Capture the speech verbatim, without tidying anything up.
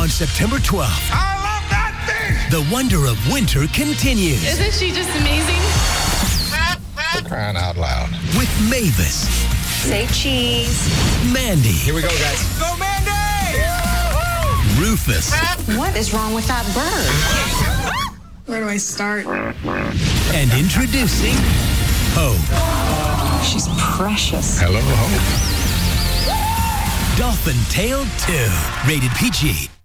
On September twelfth, I love that thing! the wonder of winter continues. Isn't she just amazing? For crying out loud. With Mavis. Say cheese. Mandy. Here we go, guys. Go, Mandy! Rufus. What is wrong with that bird? Where do I start? And introducing Hope. She's precious. Hello, Hope. Dolphin Tale two. Rated P G.